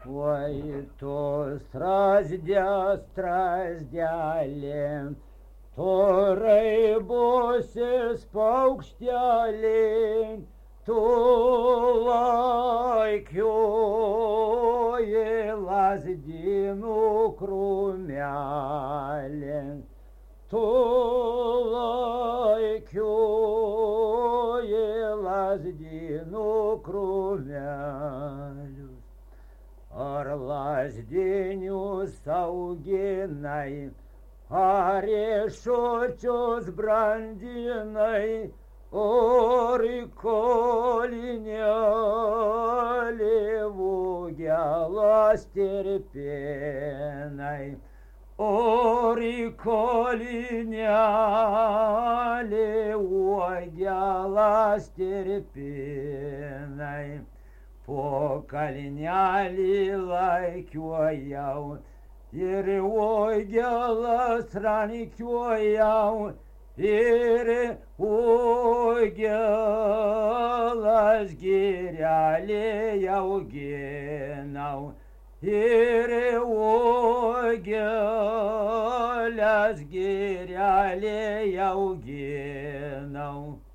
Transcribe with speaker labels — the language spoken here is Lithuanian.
Speaker 1: Oi, tu strazdelė, tu raibusis paukštelė, tu laikioji lazdynų krūmelė, tu laikioji lazdynų krūmelė. Ar lazdinius auginai, ar riešučius brandinai, ar kolinėlį uogelas tirpinai, ar kolinėlį uogelas tirpinai. Po kalnelį laikiojau ir uogelas rankiojau ir uogelas girelį auginau ir uogelas girelį auginau.